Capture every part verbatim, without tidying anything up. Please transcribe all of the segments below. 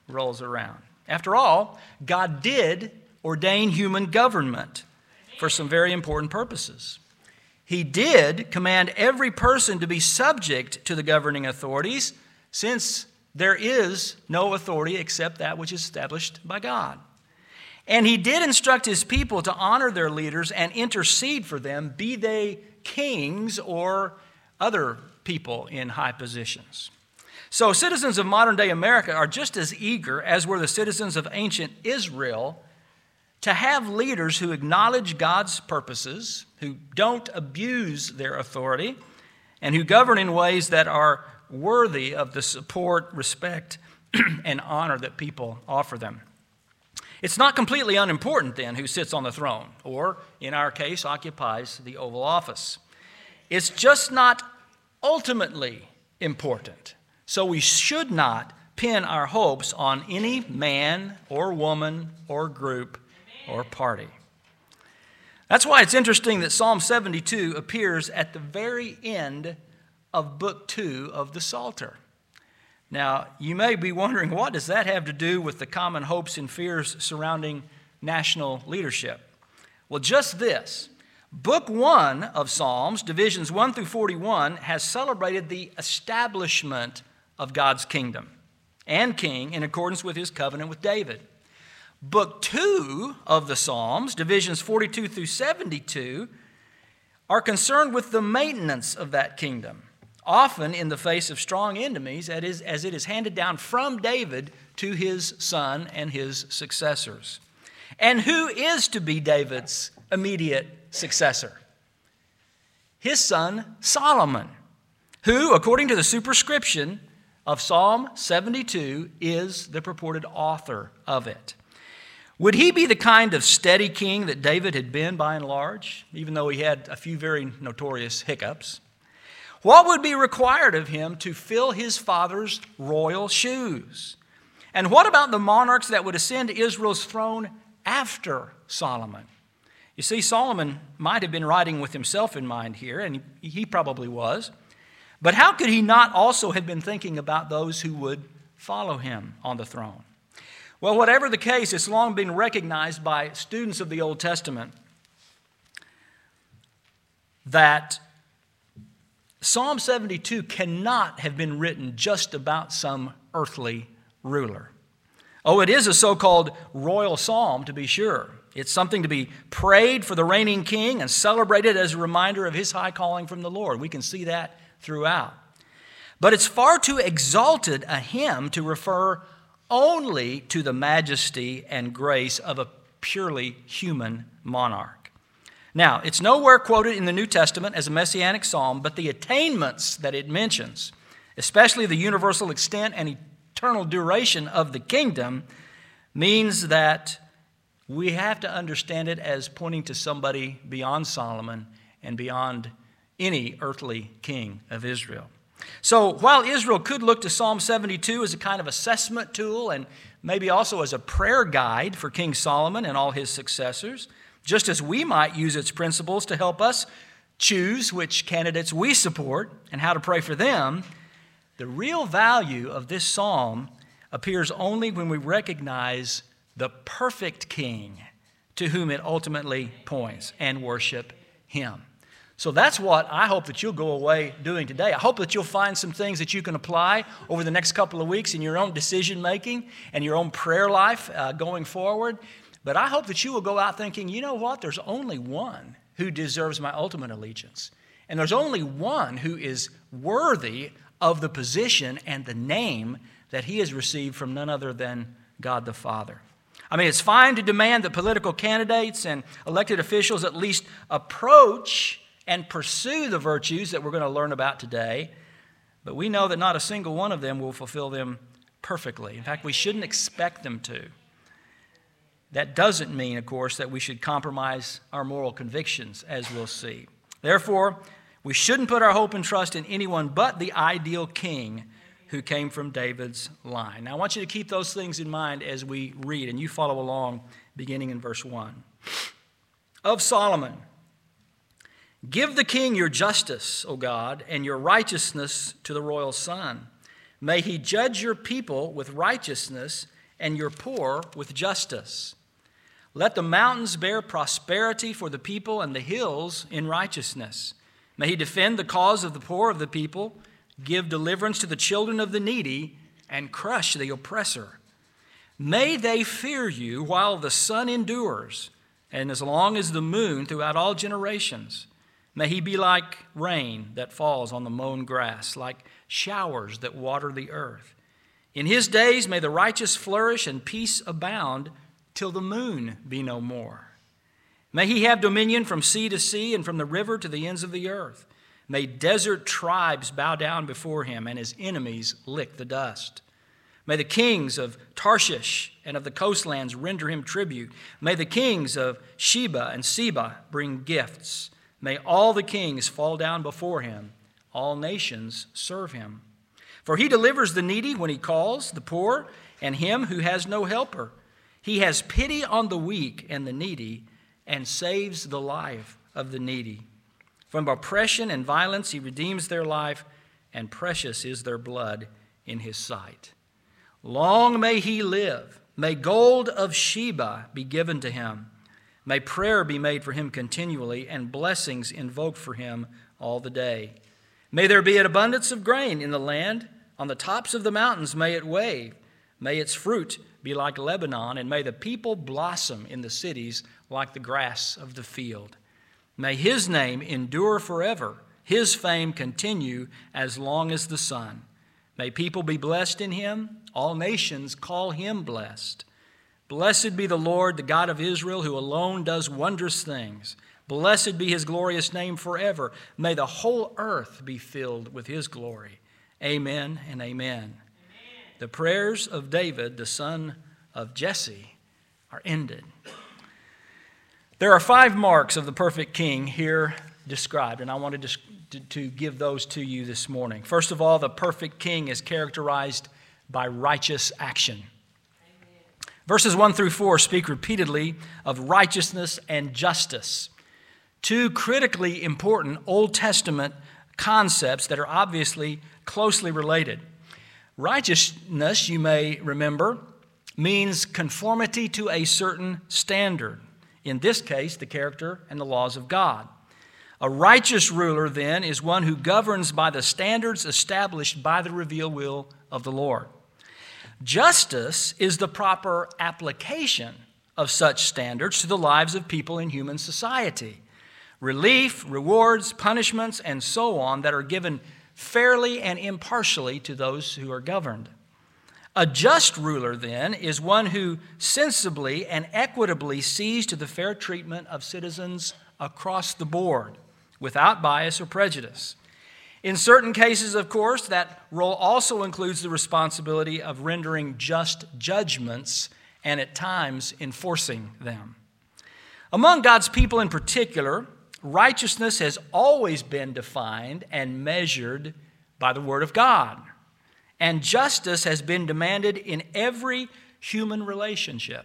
rolls around. After all, God did ordain human government for some very important purposes. He did command every person to be subject to the governing authorities, since there is no authority except that which is established by God. And he did instruct his people to honor their leaders and intercede for them, be they kings or other people in high positions. So citizens of modern-day America are just as eager as were the citizens of ancient Israel to have leaders who acknowledge God's purposes, who don't abuse their authority, and who govern in ways that are worthy of the support, respect, and honor that people offer them. It's not completely unimportant, then, who sits on the throne, or, in our case, occupies the Oval Office. It's just not ultimately important. So we should not pin our hopes on any man or woman or group or party. That's why it's interesting that Psalm seventy-two appears at the very end of Book two of the Psalter. Now, you may be wondering, what does that have to do with the common hopes and fears surrounding national leadership? Well, just this. Book one of Psalms, divisions one through forty-one, has celebrated the establishment of God's kingdom and king in accordance with his covenant with David. Book two of the Psalms, divisions forty-two through seventy-two, are concerned with the maintenance of that kingdom, often in the face of strong enemies, as it is handed down from David to his son and his successors. And who is to be David's immediate successor? His son Solomon, who, according to the superscription of Psalm seventy-two, is the purported author of it. Would he be the kind of steady king that David had been by and large, even though he had a few very notorious hiccups? What would be required of him to fill his father's royal shoes? And what about the monarchs that would ascend to Israel's throne after Solomon? You see, Solomon might have been writing with himself in mind here, and he probably was. But how could he not also have been thinking about those who would follow him on the throne? Well, whatever the case, it's long been recognized by students of the Old Testament that Psalm seventy-two cannot have been written just about some earthly ruler. Oh, it is a so-called royal psalm, to be sure. It's something to be prayed for the reigning king and celebrated as a reminder of his high calling from the Lord. We can see that throughout. But it's far too exalted a hymn to refer only to the majesty and grace of a purely human monarch. Now, it's nowhere quoted in the New Testament as a messianic psalm, but the attainments that it mentions, especially the universal extent and eternal duration of the kingdom, means that we have to understand it as pointing to somebody beyond Solomon and beyond any earthly king of Israel. So while Israel could look to Psalm seventy-two as a kind of assessment tool and maybe also as a prayer guide for King Solomon and all his successors, just as we might use its principles to help us choose which candidates we support and how to pray for them, the real value of this psalm appears only when we recognize the perfect king to whom it ultimately points and worship him. So that's what I hope that you'll go away doing today. I hope that you'll find some things that you can apply over the next couple of weeks in your own decision making and your own prayer life uh, going forward. But I hope that you will go out thinking, you know what, there's only one who deserves my ultimate allegiance. And there's only one who is worthy of the position and the name that he has received from none other than God the Father. I mean, it's fine to demand that political candidates and elected officials at least approach and pursue the virtues that we're going to learn about today, but we know that not a single one of them will fulfill them perfectly. In fact, we shouldn't expect them to. That doesn't mean, of course, that we should compromise our moral convictions, as we'll see. Therefore, we shouldn't put our hope and trust in anyone but the ideal king who came from David's line. Now, I want you to keep those things in mind as we read, and you follow along beginning in verse one. Of Solomon, give the king your justice, O God, and your righteousness to the royal son. May he judge your people with righteousness and your poor with justice. Let the mountains bear prosperity for the people and the hills in righteousness. May he defend the cause of the poor of the people, give deliverance to the children of the needy, and crush the oppressor. May they fear you while the sun endures, and as long as the moon throughout all generations. May he be like rain that falls on the mown grass, like showers that water the earth. In his days may the righteous flourish and peace abound till the moon be no more. May he have dominion from sea to sea and from the river to the ends of the earth. May desert tribes bow down before him and his enemies lick the dust. May the kings of Tarshish and of the coastlands render him tribute. May the kings of Sheba and Seba bring gifts. May all the kings fall down before him. All nations serve him. For he delivers the needy when he calls, the poor, and him who has no helper. He has pity on the weak and the needy, and saves the life of the needy. From oppression and violence he redeems their life, and precious is their blood in his sight. Long may he live. May gold of Sheba be given to him. May prayer be made for him continually, and blessings invoked for him all the day. May there be an abundance of grain in the land. On the tops of the mountains may it wave. May its fruit be like Lebanon, and may the people blossom in the cities like the grass of the field. May his name endure forever, his fame continue as long as the sun. May people be blessed in him. All nations call him blessed. Blessed be the Lord, the God of Israel, who alone does wondrous things. Blessed be his glorious name forever. May the whole earth be filled with his glory. Amen and amen. Amen. The prayers of David, the son of Jesse, are ended. There are five marks of the perfect king here described, and I wanted to, to, to give those to you this morning. First of all, the perfect king is characterized by righteous action. Amen. Verses one through four speak repeatedly of righteousness and justice, two critically important Old Testament concepts that are obviously closely related. Righteousness, you may remember, means conformity to a certain standard. In this case, the character and the laws of God. A righteous ruler, then, is one who governs by the standards established by the revealed will of the Lord. Justice is the proper application of such standards to the lives of people in human society. Relief, rewards, punishments, and so on that are given fairly and impartially to those who are governed. A just ruler, then, is one who sensibly and equitably sees to the fair treatment of citizens across the board, without bias or prejudice. In certain cases, of course, that role also includes the responsibility of rendering just judgments and at times enforcing them. Among God's people in particular, righteousness has always been defined and measured by the Word of God. And justice has been demanded in every human relationship,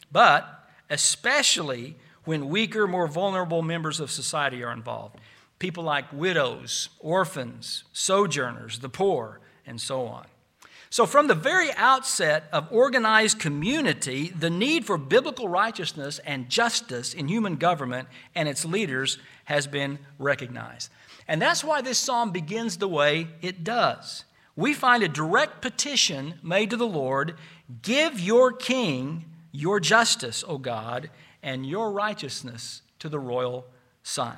but especially when weaker, more vulnerable members of society are involved. People like widows, orphans, sojourners, the poor, and so on. So from the very outset of organized community, the need for biblical righteousness and justice in human government and its leaders has been recognized. And that's why this psalm begins the way it does. We find a direct petition made to the Lord, give your king your justice, O God, and your righteousness to the royal son.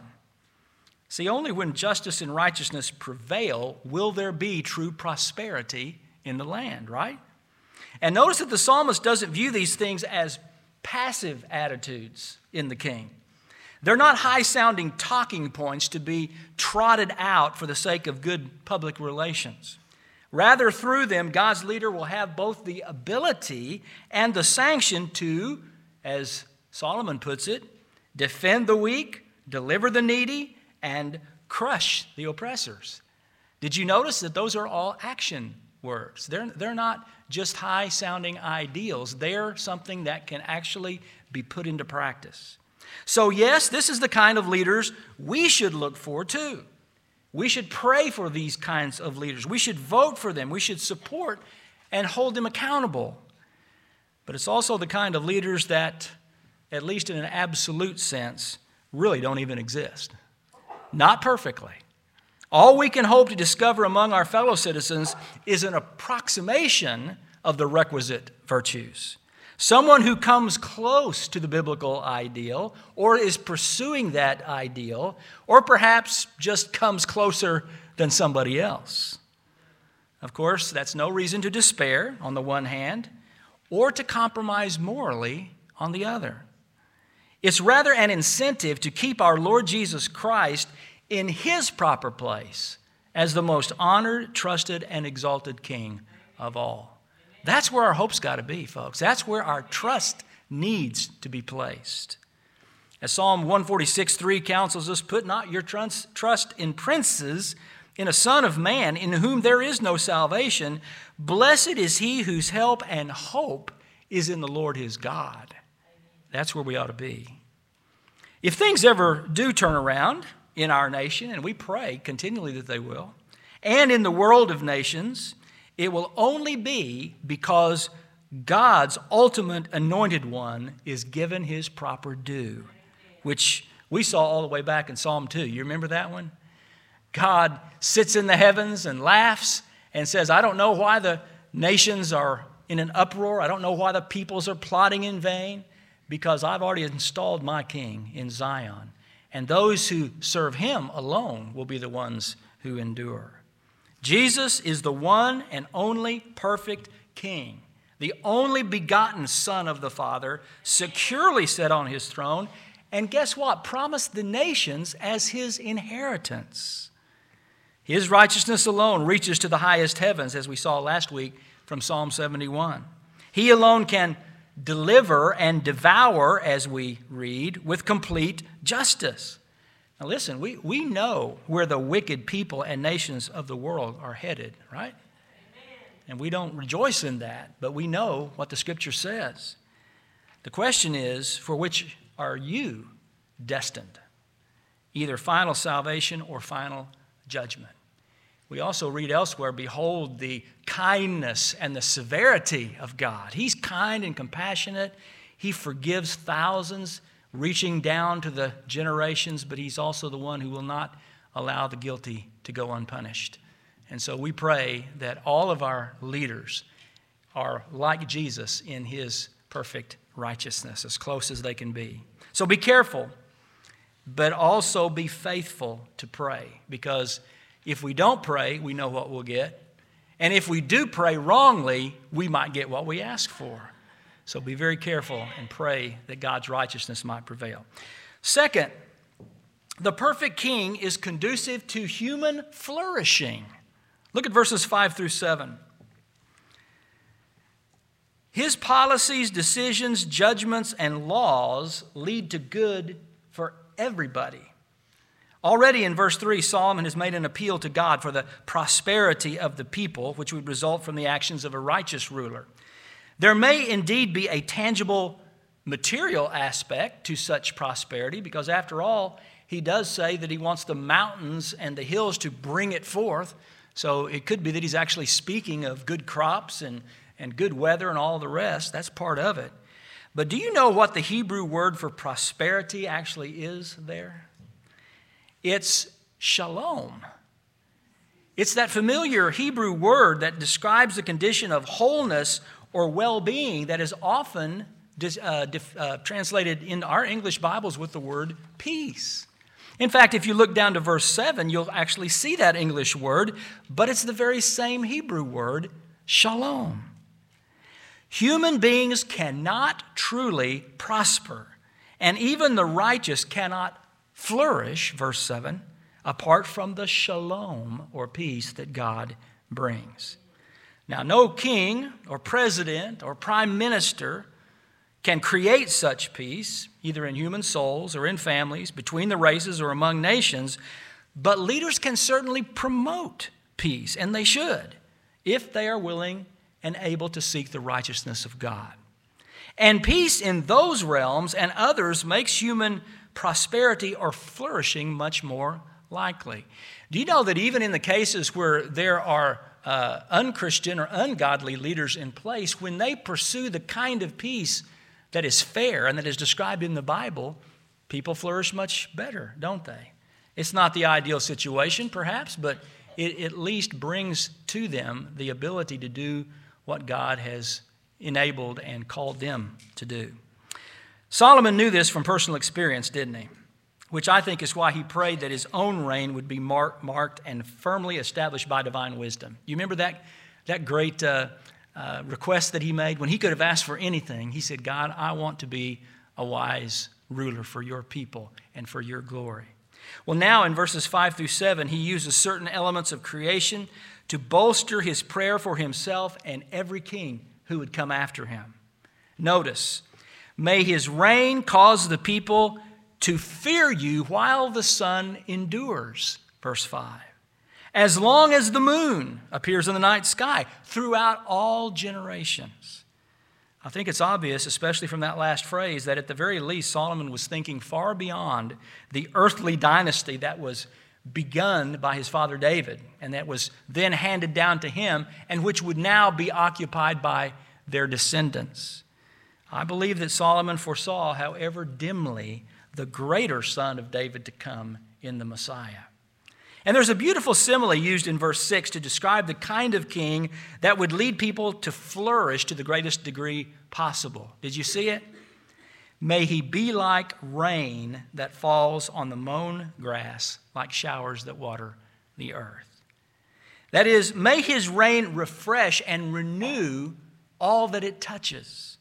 See, only when justice and righteousness prevail will there be true prosperity in the land, right? And notice that the psalmist doesn't view these things as passive attitudes in the king. They're not high-sounding talking points to be trotted out for the sake of good public relations. Rather, through them, God's leader will have both the ability and the sanction to, as Solomon puts it, defend the weak, deliver the needy, and crush the oppressors. Did you notice that those are all action words? They're, they're not just high-sounding ideals. They're something that can actually be put into practice. So yes, this is the kind of leaders we should look for too. We should pray for these kinds of leaders. We should vote for them. We should support and hold them accountable. But it's also the kind of leaders that, at least in an absolute sense, really don't even exist. Not perfectly. All we can hope to discover among our fellow citizens is an approximation of the requisite virtues. Someone who comes close to the biblical ideal, or is pursuing that ideal, or perhaps just comes closer than somebody else. Of course, that's no reason to despair on the one hand, or to compromise morally on the other. It's rather an incentive to keep our Lord Jesus Christ in his proper place as the most honored, trusted, and exalted King of all. That's where our hope's got to be, folks. That's where our trust needs to be placed. As Psalm one forty-six three counsels us, put not your trust in princes, in a son of man, in whom there is no salvation. Blessed is he whose help and hope is in the Lord his God. That's where we ought to be. If things ever do turn around in our nation, and we pray continually that they will, and in the world of nations, it will only be because God's ultimate anointed one is given his proper due, which we saw all the way back in Psalm two. You remember that one? God sits in the heavens and laughs and says, I don't know why the nations are in an uproar. I don't know why the peoples are plotting in vain, because I've already installed my king in Zion. And those who serve him alone will be the ones who endure. Jesus is the one and only perfect king, the only begotten Son of the Father, securely set on his throne, and guess what? Promised the nations as his inheritance. His righteousness alone reaches to the highest heavens, as we saw last week from Psalm seventy-one. He alone can deliver and devour, as we read, with complete justice. Now listen, we, we know where the wicked people and nations of the world are headed, right? Amen. And we don't rejoice in that, but we know what the Scripture says. The question is, for which are you destined? Either final salvation or final judgment. We also read elsewhere, behold the kindness and the severity of God. He's kind and compassionate. He forgives thousands, reaching down to the generations, but he's also the one who will not allow the guilty to go unpunished. And so we pray that all of our leaders are like Jesus in his perfect righteousness, as close as they can be. So be careful, but also be faithful to pray, because if we don't pray, we know what we'll get. And if we do pray wrongly, we might get what we ask for. So be very careful and pray that God's righteousness might prevail. Second, the perfect king is conducive to human flourishing. Look at verses five through seven. His policies, decisions, judgments, and laws lead to good for everybody. Already in verse three, Solomon has made an appeal to God for the prosperity of the people, which would result from the actions of a righteous ruler. There may indeed be a tangible material aspect to such prosperity, because after all, he does say that he wants the mountains and the hills to bring it forth. So it could be that he's actually speaking of good crops and, and good weather and all the rest. That's part of it. But do you know what the Hebrew word for prosperity actually is there? It's shalom. It's that familiar Hebrew word that describes the condition of wholeness or well-being that is often uh, uh, translated in our English Bibles with the word peace. In fact, if you look down to verse seven, you'll actually see that English word, but it's the very same Hebrew word, shalom. Human beings cannot truly prosper, and even the righteous cannot flourish, verse seven, apart from the shalom or peace that God brings. Now, no king or president or prime minister can create such peace, either in human souls or in families, between the races or among nations, but leaders can certainly promote peace, and they should, if they are willing and able to seek the righteousness of God. And peace in those realms and others makes human prosperity or flourishing much more likely. Do you know that even in the cases where there are uh, unchristian or ungodly leaders in place, when they pursue the kind of peace that is fair and that is described in the Bible, people flourish much better, don't they? It's not the ideal situation, perhaps, but it at least brings to them the ability to do what God has enabled and called them to do. Solomon knew this from personal experience, didn't he? Which I think is why he prayed that his own reign would be mark, marked and firmly established by divine wisdom. You remember that, that great uh, uh, request that he made? When he could have asked for anything, he said, God, I want to be a wise ruler for your people and for your glory. Well, now in verses five through seven, he uses certain elements of creation to bolster his prayer for himself and every king who would come after him. Notice, may his reign cause the people to fear you while the sun endures, verse five. As long as the moon appears in the night sky, throughout all generations. I think it's obvious, especially from that last phrase, that at the very least Solomon was thinking far beyond the earthly dynasty that was begun by his father David and that was then handed down to him and which would now be occupied by their descendants. I believe that Solomon foresaw, however dimly, the greater son of David to come in the Messiah. And there's a beautiful simile used in verse six to describe the kind of king that would lead people to flourish to the greatest degree possible. Did you see it? May he be like rain that falls on the mown grass, like showers that water the earth. That is, may his reign refresh and renew all that it touches.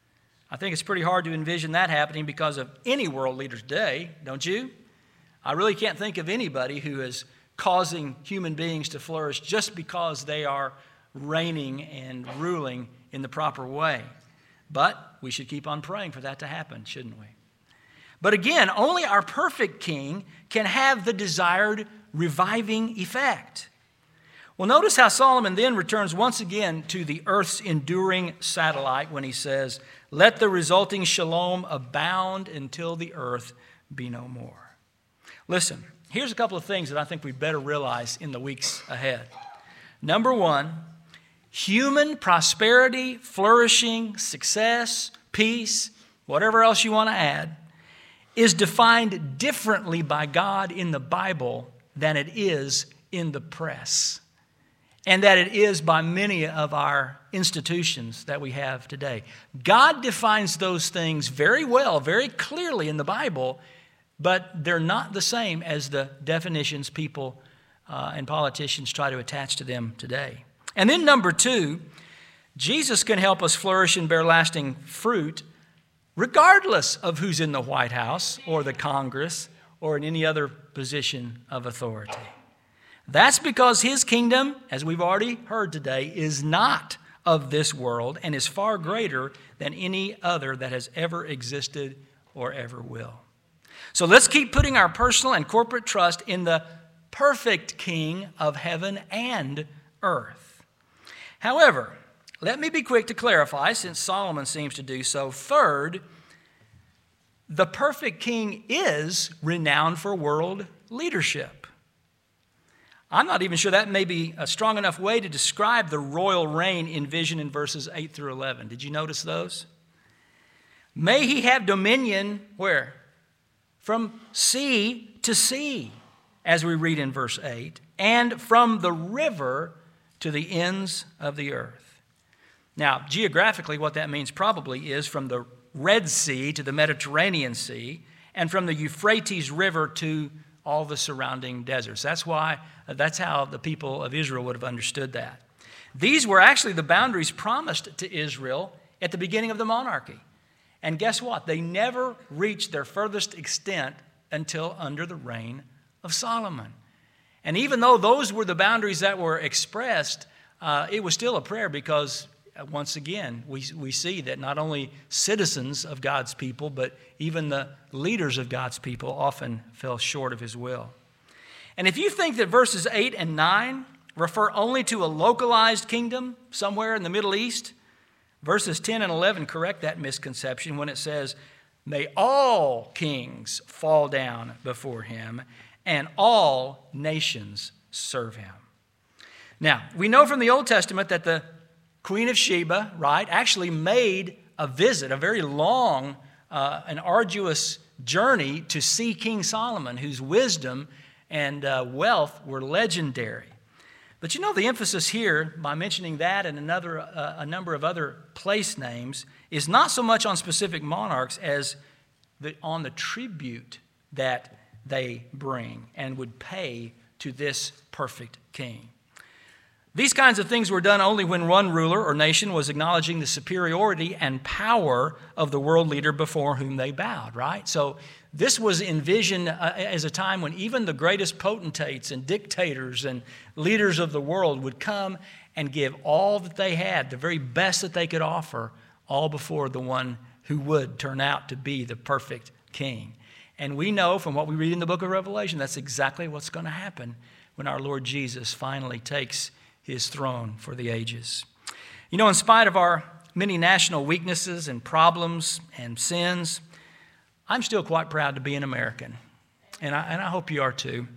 I think it's pretty hard to envision that happening because of any world leader today, don't you? I really can't think of anybody who is causing human beings to flourish just because they are reigning and ruling in the proper way. But we should keep on praying for that to happen, shouldn't we? But again, only our perfect king can have the desired reviving effect. Well, notice how Solomon then returns once again to the earth's enduring satellite when he says, "Let the resulting shalom abound until the earth be no more." Listen, here's a couple of things that I think we'd better realize in the weeks ahead. Number one, human prosperity, flourishing, success, peace, whatever else you want to add, is defined differently by God in the Bible than it is in the press, and that it is by many of our institutions that we have today. God defines those things very well, very clearly in the Bible, but they're not the same as the definitions people uh, and politicians try to attach to them today. And then number two, Jesus can help us flourish and bear lasting fruit regardless of who's in the White House or the Congress or in any other position of authority. That's because his kingdom, as we've already heard today, is not of this world and is far greater than any other that has ever existed or ever will. So let's keep putting our personal and corporate trust in the perfect King of heaven and earth. However, let me be quick to clarify, since Solomon seems to do so. Third, the perfect king is renowned for world leadership. I'm not even sure that may be a strong enough way to describe the royal reign envisioned in verses eight through eleven. Did you notice those? May he have dominion, where? From sea to sea, as we read in verse eight, and from the river to the ends of the earth. Now, geographically, what that means probably is from the Red Sea to the Mediterranean Sea, and from the Euphrates River to all the surrounding deserts. That's why, that's how the people of Israel would have understood that. These were actually the boundaries promised to Israel at the beginning of the monarchy. And guess what? They never reached their furthest extent until under the reign of Solomon. And even though those were the boundaries that were expressed, uh, it was still a prayer because, uh, once again, we, we see that not only citizens of God's people, but even the leaders of God's people often fell short of his will. And if you think that verses eight and nine refer only to a localized kingdom somewhere in the Middle East, verses ten and eleven correct that misconception when it says, "May all kings fall down before him, and all nations serve him." Now, we know from the Old Testament that the Queen of Sheba, right, actually made a visit, a very long uh, and arduous journey to see King Solomon, whose wisdom and uh, wealth were legendary. But you know, the emphasis here, by mentioning that and another, uh, a number of other place names, is not so much on specific monarchs as the, on the tribute that they bring and would pay to this perfect king. These kinds of things were done only when one ruler or nation was acknowledging the superiority and power of the world leader before whom they bowed, right? So this was envisioned uh, as a time when even the greatest potentates and dictators and leaders of the world would come and give all that they had, the very best that they could offer, all before the one who would turn out to be the perfect king. And we know from what we read in the book of Revelation, that's exactly what's going to happen when our Lord Jesus finally takes his throne for the ages. You know, in spite of our many national weaknesses and problems and sins, I'm still quite proud to be an American, and I, and I hope you are too.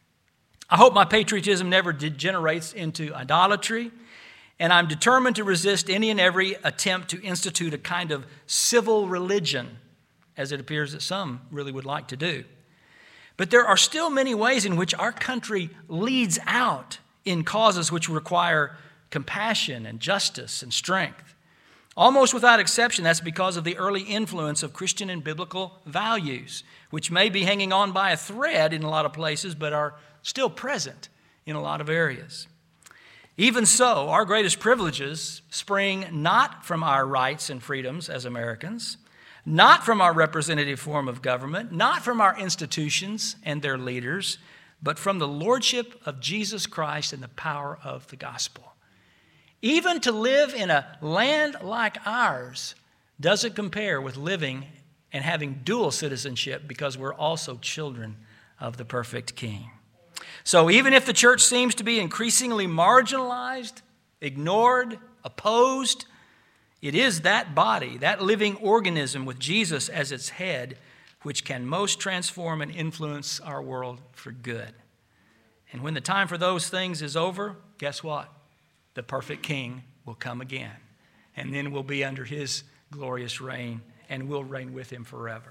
I hope my patriotism never degenerates into idolatry, and I'm determined to resist any and every attempt to institute a kind of civil religion, as it appears that some really would like to do. But there are still many ways in which our country leads out in causes which require compassion and justice and strength. Almost without exception, that's because of the early influence of Christian and biblical values, which may be hanging on by a thread in a lot of places, but are still present in a lot of areas. Even so, our greatest privileges spring not from our rights and freedoms as Americans, not from our representative form of government, not from our institutions and their leaders, but from the lordship of Jesus Christ and the power of the gospel. Even to live in a land like ours doesn't compare with living and having dual citizenship, because we're also children of the perfect King. So even if the church seems to be increasingly marginalized, ignored, opposed, it is that body, that living organism with Jesus as its head, which can most transform and influence our world for good. And when the time for those things is over, guess what? The perfect King will come again. And then we'll be under his glorious reign, and we'll reign with him forever.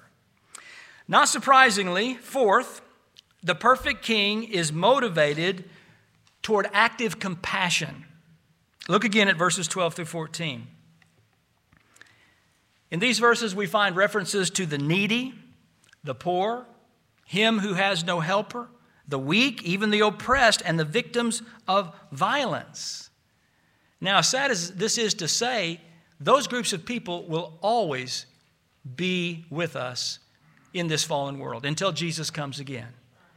Not surprisingly, fourth, the perfect King is motivated toward active compassion. Look again at verses twelve through fourteen. In these verses, we find references to the needy, the poor, him who has no helper, the weak, even the oppressed, and the victims of violence. Now, as sad as this is to say, those groups of people will always be with us in this fallen world until Jesus comes again.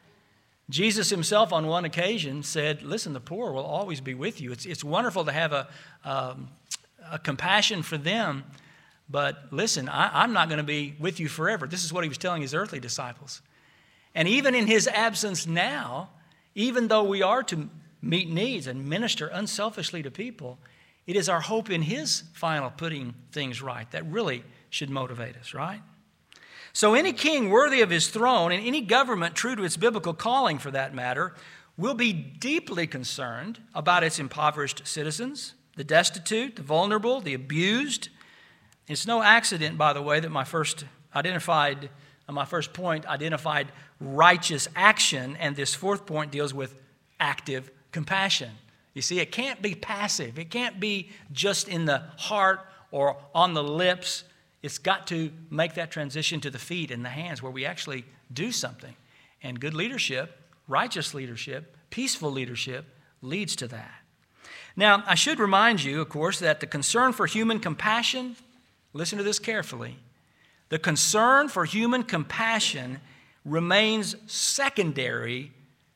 Jesus himself on one occasion said, listen, the poor will always be with you. It's, it's wonderful to have a, um, a compassion for them, but listen, I, I'm not going to be with you forever. This is what he was telling his earthly disciples. And even in his absence now, even though we are to meet needs and minister unselfishly to people, it is our hope in his final putting things right that really should motivate us, right? So any king worthy of his throne, and any government true to its biblical calling for that matter, will be deeply concerned about its impoverished citizens, the destitute, the vulnerable, the abused. It's no accident, by the way, that my first identified, my first point identified righteous action, and this fourth point deals with active compassion. You see, it can't be passive. It can't be just in the heart or on the lips. It's got to make that transition to the feet and the hands where we actually do something. And good leadership, righteous leadership, peaceful leadership leads to that. Now, I should remind you, of course, that the concern for human compassion, listen to this carefully, the concern for human compassion remains secondary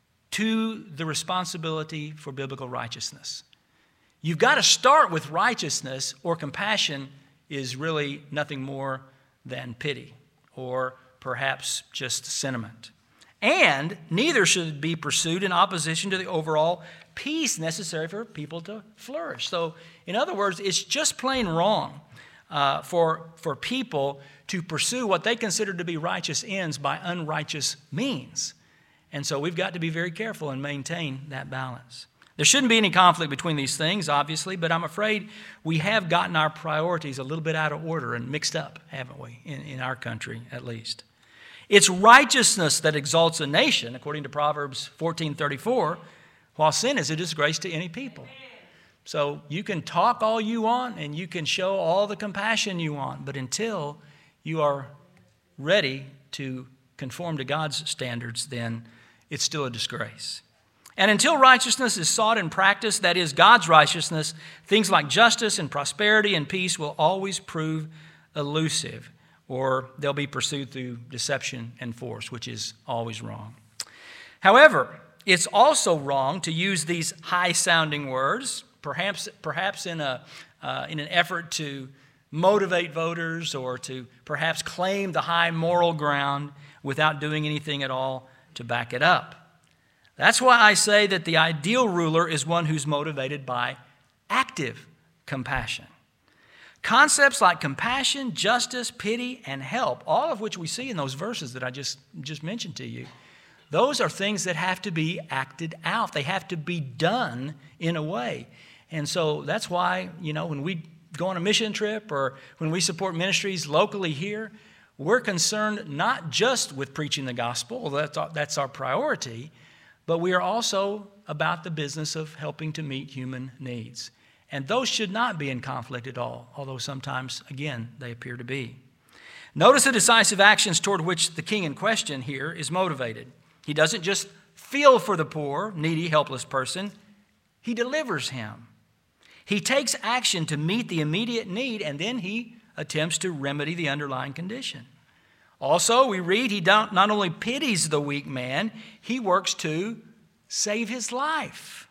to the responsibility for biblical righteousness. You've got to start with righteousness, or compassion is really nothing more than pity or perhaps just sentiment. And neither should it be pursued in opposition to the overall peace necessary for people to flourish. So, in other words, it's just plain wrong uh, for, for people to pursue what they consider to be righteous ends by unrighteous means. And so we've got to be very careful and maintain that balance. There shouldn't be any conflict between these things, obviously, but I'm afraid we have gotten our priorities a little bit out of order and mixed up, haven't we, in, in our country at least. It's righteousness that exalts a nation, according to Proverbs fourteen thirty-four, while sin is a disgrace to any people. So you can talk all you want and you can show all the compassion you want, but until you are ready to conform to God's standards, then it's still a disgrace. And until righteousness is sought and practiced, that is God's righteousness, things like justice and prosperity and peace will always prove elusive, or they'll be pursued through deception and force, which is always wrong. However, it's also wrong to use these high-sounding words, perhaps, perhaps in, a, uh, in an effort to motivate voters or to perhaps claim the high moral ground without doing anything at all to back it up. That's why I say that the ideal ruler is one who's motivated by active compassion. Concepts like compassion, justice, pity, and help, all of which we see in those verses that I just, just mentioned to you, those are things that have to be acted out. They have to be done in a way. And so that's why, you know, when we go on a mission trip or when we support ministries locally here, we're concerned not just with preaching the gospel, although that's our, that's our priority, but we are also about the business of helping to meet human needs. And those should not be in conflict at all, although sometimes, again, they appear to be. Notice the decisive actions toward which the king in question here is motivated. He doesn't just feel for the poor, needy, helpless person. He delivers him. He takes action to meet the immediate need, and then he attempts to remedy the underlying condition. Also, we read he not only pities the weak man, he works to save his life.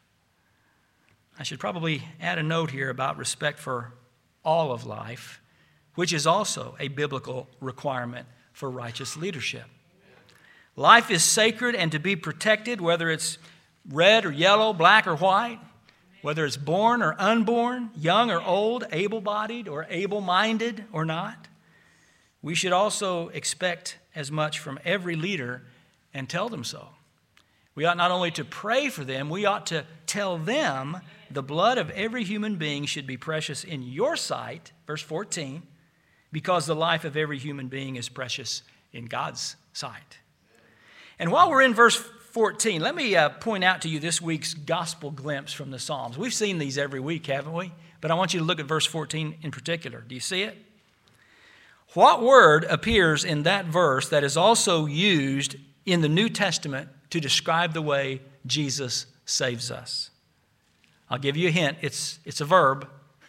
I should probably add a note here about respect for all of life, which is also a biblical requirement for righteous leadership. Life is sacred and to be protected, whether it's red or yellow, black or white, whether it's born or unborn, young or old, able-bodied or able-minded or not. We should also expect as much from every leader and tell them so. We ought not only to pray for them, we ought to tell them the blood of every human being should be precious in your sight, verse fourteen, because the life of every human being is precious in God's sight. And while we're in verse fourteen, let me uh, point out to you this week's gospel glimpse from the Psalms. We've seen these every week, haven't we? But I want you to look at verse fourteen in particular. Do you see it? What word appears in that verse that is also used in the New Testament to describe the way Jesus saves us? I'll give you a hint. It's, it's a verb.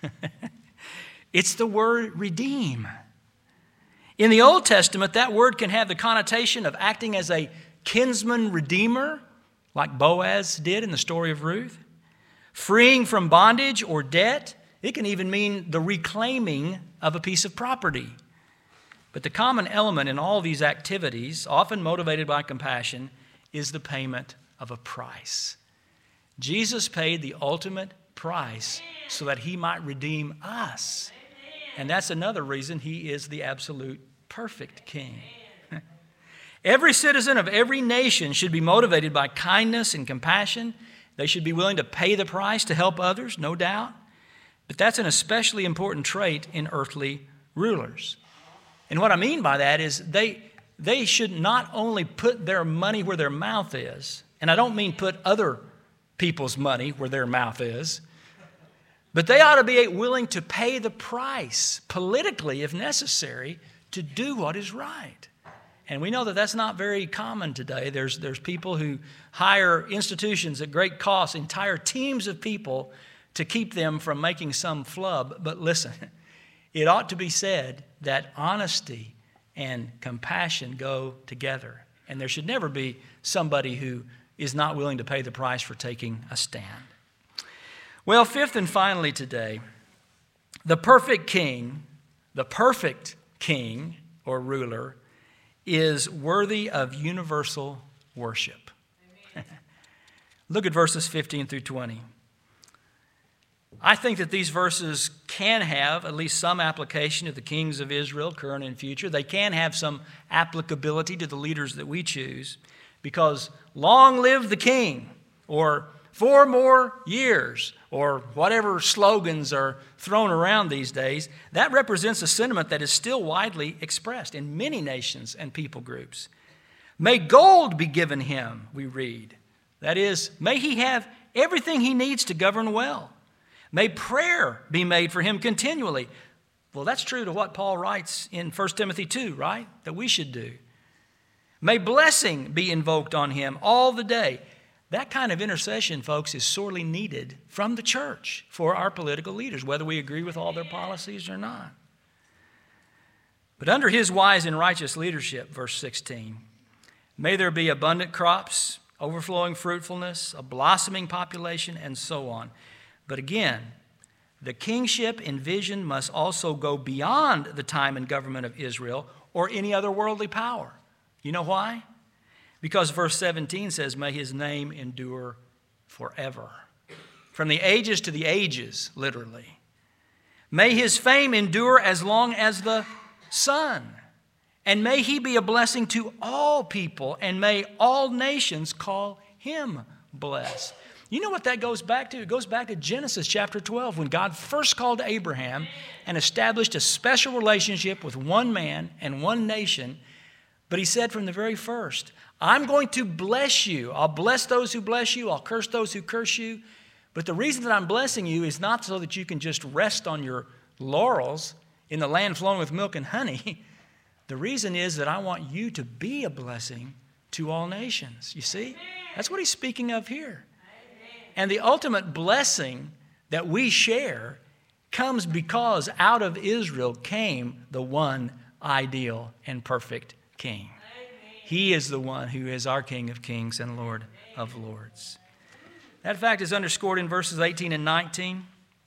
It's the word redeem. In the Old Testament, that word can have the connotation of acting as a kinsman redeemer, like Boaz did in the story of Ruth. Freeing from bondage or debt. It can even mean the reclaiming of a piece of property. But the common element in all these activities, often motivated by compassion, is the payment of a price. Jesus paid the ultimate price so that he might redeem us. And that's another reason he is the absolute perfect king. Every citizen of every nation should be motivated by kindness and compassion. They should be willing to pay the price to help others, no doubt. But that's an especially important trait in earthly rulers. And what I mean by that is they, they should not only put their money where their mouth is, and I don't mean put other people's money where their mouth is, but they ought to be willing to pay the price politically, if necessary, to do what is right. And we know that that's not very common today. There's, there's people who hire institutions at great cost, entire teams of people to keep them from making some flub. But listen, it ought to be said that honesty and compassion go together. And there should never be somebody who is not willing to pay the price for taking a stand. Well, fifth and finally today, the perfect king, the perfect king or ruler, is worthy of universal worship. Look at verses fifteen through twenty. I think that these verses can have at least some application to the kings of Israel, current and future. They can have some applicability to the leaders that we choose, because long live the king, or four more years, or whatever slogans are thrown around these days, that represents a sentiment that is still widely expressed in many nations and people groups. May gold be given him, we read. That is, may he have everything he needs to govern well. May prayer be made for him continually. Well, that's true to what Paul writes in First Timothy two, right? That we should do. May blessing be invoked on him all the day. That kind of intercession, folks, is sorely needed from the church for our political leaders, whether we agree with all their policies or not. But under his wise and righteous leadership, verse sixteen, may there be abundant crops, overflowing fruitfulness, a blossoming population, and so on. But again, the kingship envisioned must also go beyond the time and government of Israel or any other worldly power. You know why? Because verse seventeen says, may his name endure forever. From the ages to the ages, literally. May his fame endure as long as the sun. And may he be a blessing to all people, and may all nations call him blessed. You know what that goes back to? It goes back to Genesis chapter twelve, when God first called Abraham and established a special relationship with one man and one nation. But he said from the very first, I'm going to bless you. I'll bless those who bless you. I'll curse those who curse you. But the reason that I'm blessing you is not so that you can just rest on your laurels in the land flowing with milk and honey. The reason is that I want you to be a blessing to all nations. You see? That's what he's speaking of here. And the ultimate blessing that we share comes because out of Israel came the one ideal and perfect King. He is the one who is our King of kings and Lord of lords. That fact is underscored in verses eighteen and nineteen,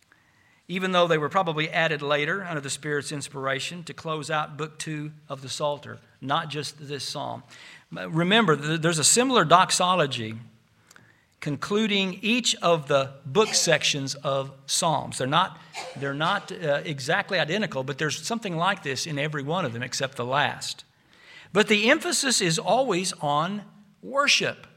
even though they were probably added later under the Spirit's inspiration to close out Book two of the Psalter, not just this psalm. Remember, there's a similar doxology concluding each of the book sections of Psalms. They're not, they're not uh, exactly identical, but there's something like this in every one of them except the last. But the emphasis is always on worship.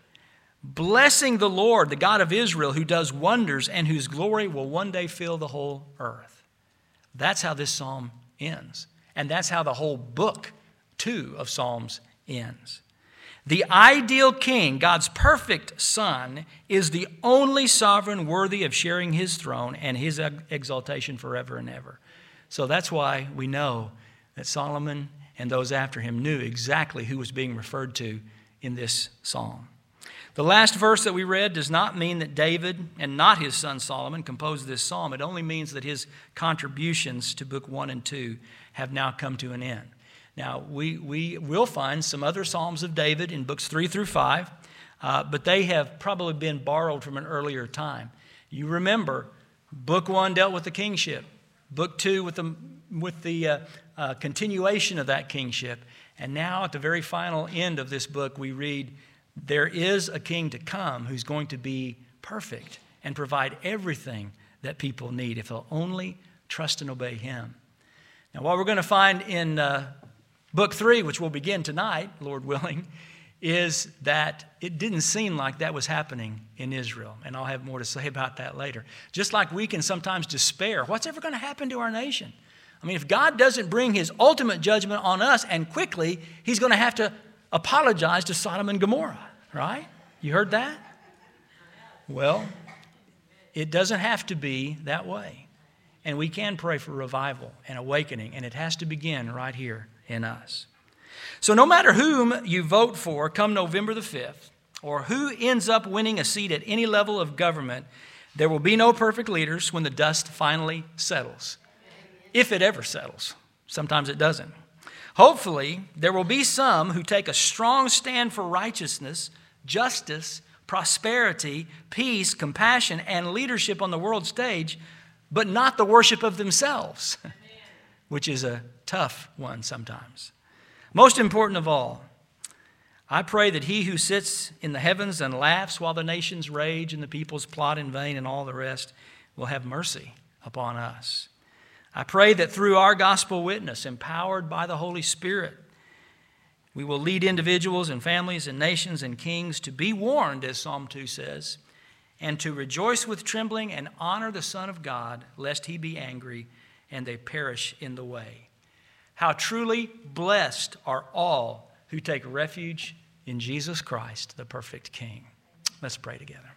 Blessing the Lord, the God of Israel, who does wonders and whose glory will one day fill the whole earth. That's how this psalm ends. And that's how the whole book two of Psalms ends. The ideal king, God's perfect son, is the only sovereign worthy of sharing his throne and his exaltation forever and ever. So that's why we know that Solomon and those after him knew exactly who was being referred to in this psalm. The last verse that we read does not mean that David and not his son Solomon composed this psalm. It only means that his contributions to book one and two have now come to an end. Now, we, we will find some other psalms of David in books three through five, uh, but they have probably been borrowed from an earlier time. You remember, book one dealt with the kingship. Book two with the, with the uh, uh, continuation of that kingship. And now at the very final end of this book, we read, there is a king to come who's going to be perfect and provide everything that people need if they'll only trust and obey him. Now, what we're going to find in uh, book three, which we'll begin tonight, Lord willing, is that it didn't seem like that was happening in Israel. And I'll have more to say about that later. Just like we can sometimes despair, what's ever going to happen to our nation? I mean, if God doesn't bring his ultimate judgment on us and quickly, he's going to have to apologize to Sodom and Gomorrah, right? You heard that? Well, it doesn't have to be that way. And we can pray for revival and awakening, and it has to begin right here in us. So no matter whom you vote for come November the fifth, or who ends up winning a seat at any level of government, there will be no perfect leaders when the dust finally settles. If it ever settles. Sometimes it doesn't. Hopefully, there will be some who take a strong stand for righteousness, justice, prosperity, peace, compassion, and leadership on the world stage, but not the worship of themselves, which is a tough one sometimes. Most important of all, I pray that he who sits in the heavens and laughs while the nations rage and the peoples plot in vain and all the rest will have mercy upon us. I pray that through our gospel witness, empowered by the Holy Spirit, we will lead individuals and families and nations and kings to be warned, as Psalm two says, and to rejoice with trembling and honor the Son of God, lest he be angry and they perish in the way. How truly blessed are all who take refuge in Jesus Christ, the perfect King. Let's pray together.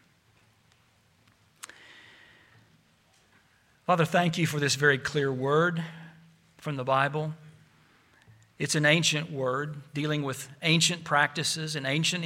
Father, thank you for this very clear word from the Bible. It's an ancient word dealing with ancient practices and ancient